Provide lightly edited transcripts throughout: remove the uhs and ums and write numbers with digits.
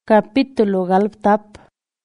Capítulo galptap.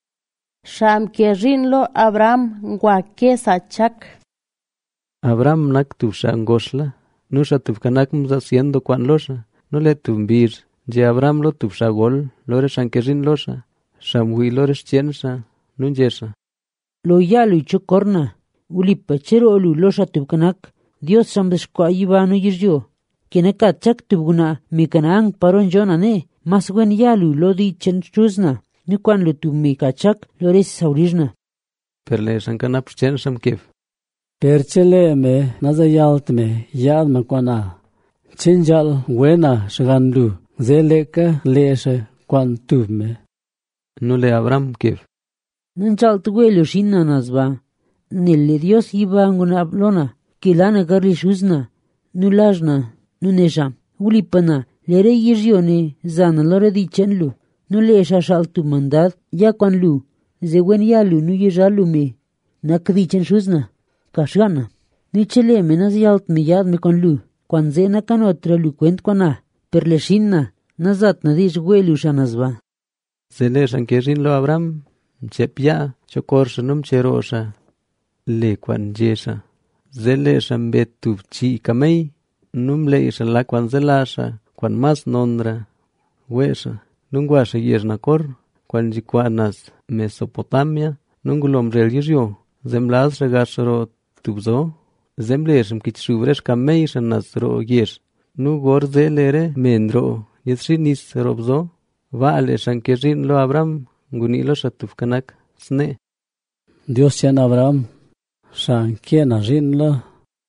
Sham rinlo Abraham nguake sachak. Abraham nak tu shangosla, nusha tu kanak mza siendo kwan losha, no le tumbir, je Abraham lo tu shagol, lore shankerin losha, shamwi lore chiensha, nunjesha. Lo yalu chokorna, uli pachero olu losha tu kanak, Dios samdeshkwa yibanu yirjo, keneka chak tubguna mikanang paron jonane, mas wen yalu lo di chenchuzna, nukwan lo tu mikachak lore saurirna. Perle shankanap chensham kev. Perchele me nazayalt me yad makwana. Chinjal wena shagandu zeleka leshe kwan tubme. Nule Abraham kev. Nanchal tuwelo shinna nazba. Nelle Dios iba nguna ablona. Kilana garli shuzna. Nulajna. Nunesha. Ulipana. Lere yirjone. Zana lore di chenlu. Nule shashal tu mandad. Ya kwan lu. Zewen yalu nu yirjalu me. Nakdi chen shuzna. Kashgana. Ni chele menas yalt mi yad me con lu. Kwan zena kan otra lu kwent kwana. Perle shinna. Nazat na dish gwelu shanazba. Zele shankerin lo Abraham. Chepya. Chokorsha num cherosha. Le kwan jesha. Zele shambet tu chi kamei. Num le isha la kwan zelasha. Kwan mas nondra. Wesha. Nungwasha yeshnakor. Kwan jikwanas Mesopotamia. Nungulom rel yiryo. Zemlaz regashro tubzo. Zemlesham kichuvresh kamei shanasro yesh. Nu gor zelere mendro. Yeshinis robzo. Vale shankerin lo Abraham. Gunilo shatufkanak sne. Dios chen Abraham. Shankena rinlo.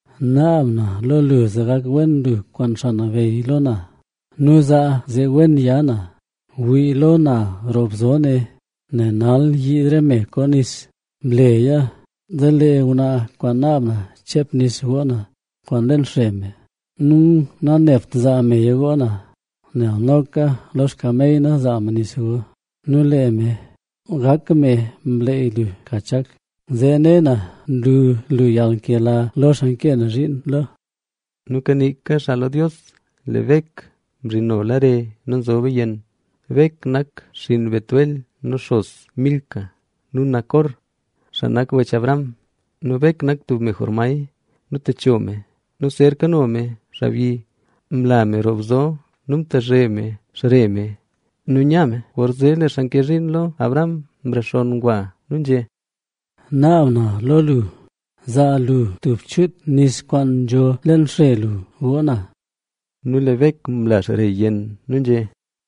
Namna lo luzagak wendu kwan shana veilona. Nuza ze wen yana. Wilona robzone. Nenal yidreme konis. Bleya. Dele una kwanamna chepnis huona. Kwan len sheme. Nung na neft zame yegona. Neonoka los kameina zamanis huo. Nuleme. Gakme mbleilu kachak. Zenena lu yankela los ankena rin lo. Nukanika shalo Dios. Levek. Brinolare. Nunzobeyen. Vek nak shin betuel. Nushos. Milka. Nunakor. Shanak wech Abraham. Nuvek nak tu mejor mai. Nu te chome. Nu cerca nome. Shavi. Mlame robzo. Num te reme. Shreme. Nu nyame. Worzele shankerin lo. Abraham. Mbreshon gwa. Nunje. Naamna lolu. Zalu tupchut nis kwan jo len shrelu. Wona. Nu levek mla shreyen. Nunje.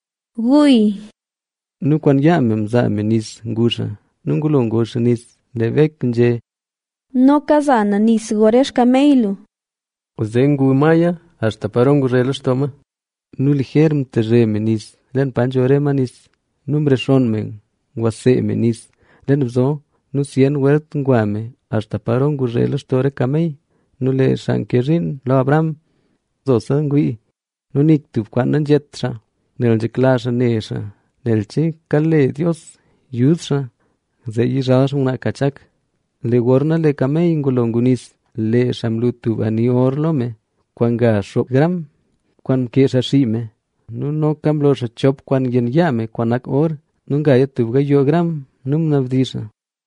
Gui. Nu kwan yame mzame nis ngusha. Nungulongosha nis. Levek nje. No kazana nis goresh kameilu. Uzengu maya. Hasta parongu relos toma. Nu ligerm te reme nis. Len pancho rema nis. Numbre son men. Wase me nis. Len vzo. Nu sien wert nguame. Hasta parongu relos tore kamei. Nu le shankerin lo Abraham. Zosa ngui. Nu nik tu kwanan jetra. Nel jeklasha nesha. Nel che kale Dios. Yudsha. Ze yirash una kachak. Le gorna le kamei ngulongunis. Le shamlutu ani orlome. Kwan ga shop gram. Kwan kesha shime. Nu no kamblo shachop kwan yen yame. Kwanak or. Nunga yetu yo gram. Num navdisha.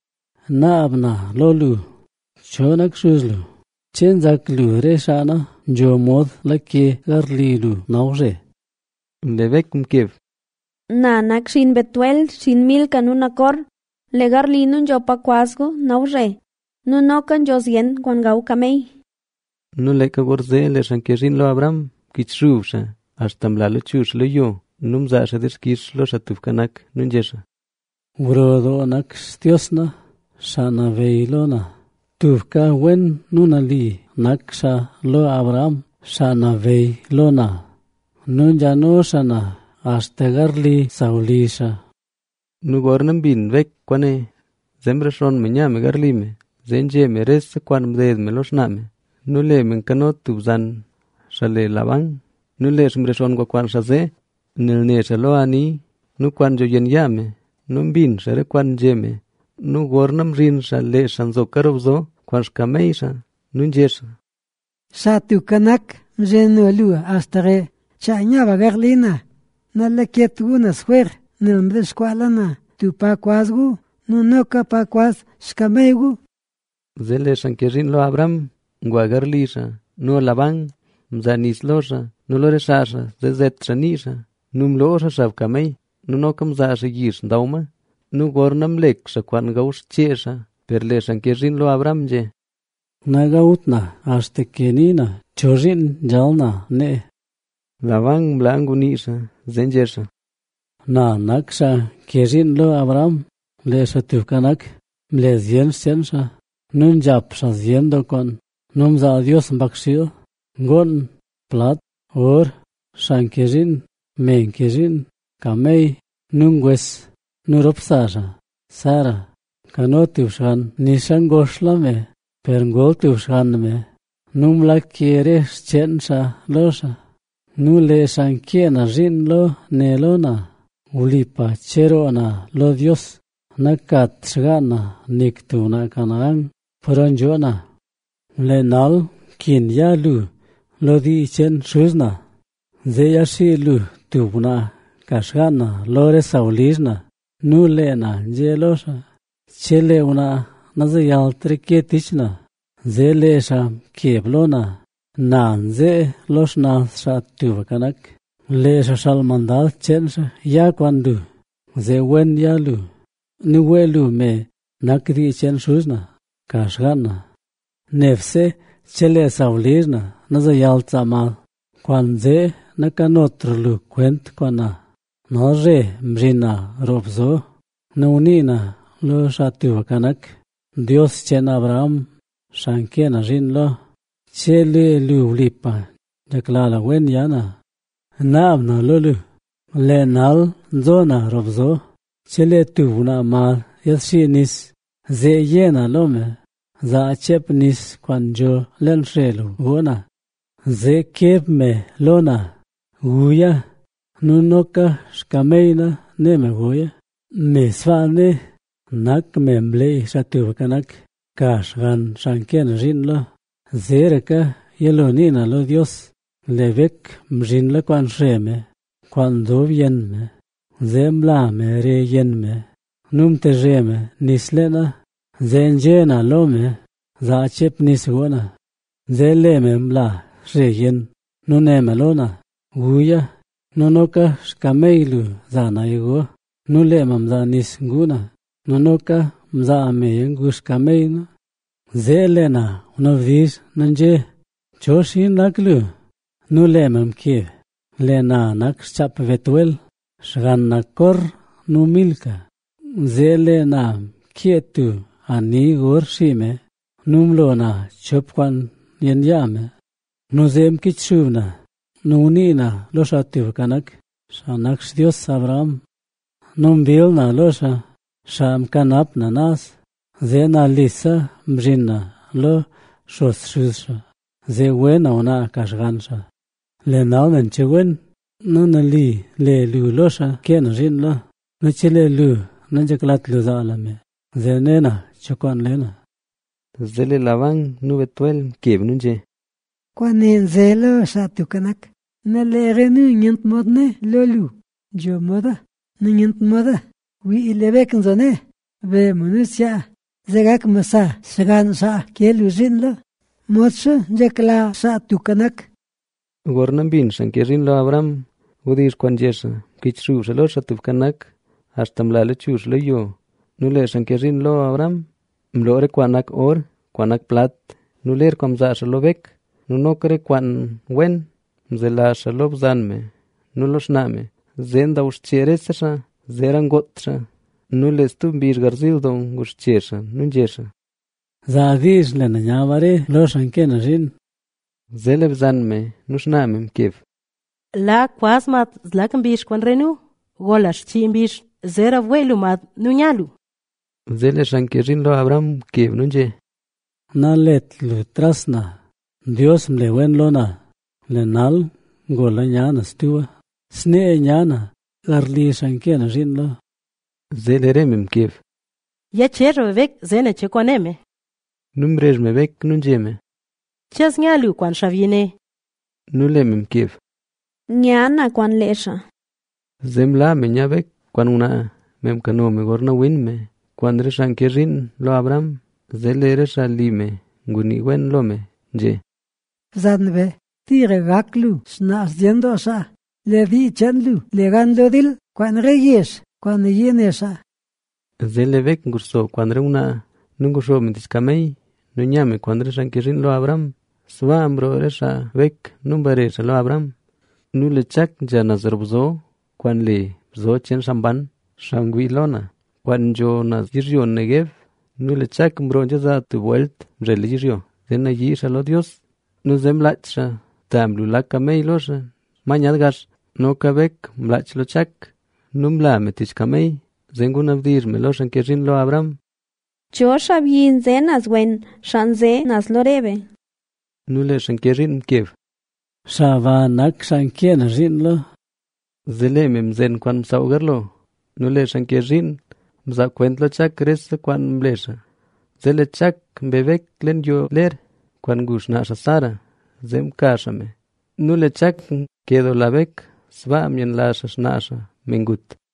Naabna lolu. Chonak shuzlu. Chenzaklu reshana. Jomod lake garlilu nauze. Levek mkev. Nanak shin betuel shin milka nunakor. Legar linun yo pacuasgo, naure. No nocan yo zien kwan gau kamei. Nu leka gorze le shankerin lo Abraham. Kichuvsha. Hasta mlalo chush lo yo. Num zasha deskish lo shatufkanak nunjesha. Urodo nak stiosna. Shana veilona. Tufka wen nunali. Naksha lo Abraham. Shana veilona. Nunjano shana. Hasta garli saulisha. Nu gornam bin vek kwane. Zembre shon me nyame garlime. Zenje me res kwan mded me los name. Nu le men kanot tubzan. Shale labang. Nu le shmbre shon gwa kwan shaze. Nil ne shalo ani. Nu kwan jo yen yame. Nu bin shere kwan jeme. Nu gornam rin shale shanzo karobzo. Kwan shkameisha. Nu njesha. Shatu kanak mjenolua astare. Chanyaba garlina. Nala ketuna square. nilmde squalana, tu pacuasgu, nunoca pacuas scamegu. Zele shankerin lo Abraham, guagarlisha, no laban, mzanislosa, no loresasha, zezetchanisha, numlosha shavkamei, nunokam zashigish dauma, nu gornam leksha kwan gaush chesha, perle shankerin lo Abraham je. Nagautna, hasta kenina, chorin jalna, ne. Laban blangunisha, zenjesha. Na naksha kerin lo Abraham, lesha tukanak, mlezien sensha, nun japsha ziendo con, numza Dios mbakshio, gon, plat, or, shankerin, menkerin, kamei, nungwes, nuropsasha, sara, kanotushan, nishangoslame, perngoltushanme, numla kiere chensha losha, nule shankiena rin lo nelona, ulipa cherona lo Dios, nakat shgana niktuna kanarang, poranjona, lenal kin yalu, lo di chen shuzna, zeyashi lu tubna, kashgana lore saulizna, nulena jelosha, chele una nazayal triketichna, zelesha keblona, nanze losna sha tubakanak, lesha shalmandal chensha ya kwandu, ze wen yalu, nuwelu me nakri chen shuzna, kashgana, nefse chele saulizna, nazayal tzamal, kwanze nakanotrlu kwent kwana, noje mrina robzo, naunina lo shatuvakanak, Dios chen Abraham, shankena rinlo, chele lulipa, jaklala wen yana, naabna lolu, lenal zona robzo, chele tuvuna mal yashinis, ze yena lome, za chepnis kwanjo lenshelu wona, ze kepme lona, guya, nunoka shkameina neme guya, mesvane, nak memble shatuvakanak, kashgan shanken rinlo, zereka yelonina lo Dios, levek mrinla kwan sheme, kwando vienme, zemblame re yenme, numte reme nislena, zenjena lome, za chep nisgona, zeleme mla reyen, nuneme lona, guya, nunoka shkameilu zana igo, nulemam za nisguna, nunoka mza ameyengu shkameina, zelena unavis nanje, choshin laklu, nulemam kiev, lena nak chap vetuel, shganakor numilka, zelena kietu ani gorshime, numlona chopkwan yenyame, nuzem kichuvna, nunina loshativ kanak, shanaksh Dios Abraham, numbilna losha, sham kanapna nas, zena lisa mrina lo shoshusha, ze wena una kashgansha, lenaunen chewen, nunali le lu losha ken rinla, nachile lu nanjaklat lu zalame, zenena chokon lena. Zele laban nu betuel kebnunje. Kwanen zelo shatukanak, na lerenu nyant modne lolu, jo moda, nyant moda, wi ilebek zone, ve munusya, zegak masa, shagan sa kelu rinlo, motsho jakla shatukanak. Gornam bin shankerin lo Abraham, udir kwanjesha, kichru shalo shatuvkanak, hasta mlale chush lo yo, nule shankerin lo Abraham, mlore kwanak or, kwanak plat, nuler komza shalobek, nunokre kwan wen, mzela shalob zanme, nulosname, zenda ushcheresha, zerangotsha, nulestu bir garzildon ushchesha, nunjesha. Zadis lena nyavare lo shankena rin, Zeleb zanme, nusnamem kev. La kwasmat zlakambish kwan renu, golash chimbish zera vuelumat nunyalu. Zele shankerin lo Abraham kev nunje. na let lu trasna, Dios mlewen lona, lenal gola nyana stua, sne nyana, garli shankena rinlo. Zeleremem kev. Ya cherro vek zene chekwaneme. Numrej me vek nunjeme. Chas nyalu kwan shavine. Nulemem kev. Nyana kwan lesha. Zemla me nya vek Quan una mem cano me gorna win me. Quan reshan que rin lo Abraham. Zele resha lime. Nguni wen lo me. Je. Zanve. Tire gaklu. Snas yendo sa. Le di chanlu. Le ganlo dil. Quan reyes. Quan yenesa. Zele vek ngurso. Quan re una. Nungurso me diskamei. No llame. Quan reshan que rin lo Abraham. Swa ambro resha vek. Numbare resha lo Abraham. Nu le chak ja nazar bzo. Quan le bzo chen shamban. Shangui lona. Quan jo na yiryo negev. Nu le chak mbro jaza tu vuelt. Rele yiryo. Zena yisha lo Dios. Nu zem lachsha. Tam lulaka mei losha. Mañad gash. No kabek mlach lo chak. Nu mla metich kamei. Zengun avdir me loshan que rin lo Abraham. Joshua bien zenas wen. Shanze nas lorebe. Nu le shan que rin mkev. Shava nak shankien rin lo. Zele mem zen quan msaugarlo. Nu le shan que rin. Mza cuentlo chak resa quan mblesha. Zele chak mbevek len yo ler. Quan gush nasha Sara. Zem kashame. Nu le chak quedo la vek. Sva mien lasha shnasha. Mengut.